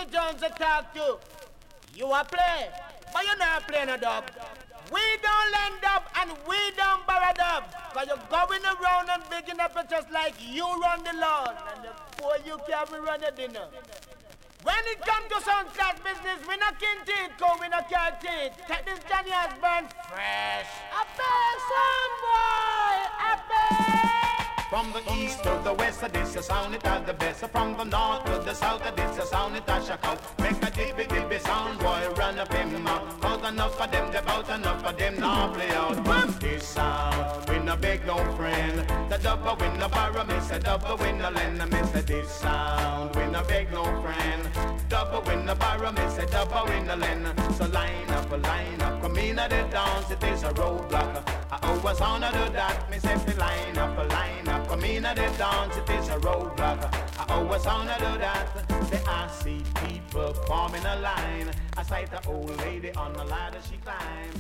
Jones to talk to. You a play, but you not playing a dub. We don't lend up and we don't borrow dub. Cause you're going around and bigging up it just like you run the lawn. And the boy you can't run the dinner. When it comes to sound class business, we not kin teeth, cause we not care teeth. Take this Johnny Osborne fresh. A bad son boy, a bad. From the east to the west, this a sound it at the best. From the north to the south, this a sound it at shock out. Make a dibby dibby sound boy run up him mouth. Cause enough of them devout, enough of them now play out. This sound, we no beg no friend. The double win no borrow, miss a double win no lend. Miss this sound, we no beg no friend. Double win no borrow, miss a double win no lend. So line up, come in at the dance, it is a roadblock. I always honor do that, me say line up, come in at the dance, it is a roadblock. I always honor do that. Say I see people forming a line. I sight the old lady on the ladder she climb.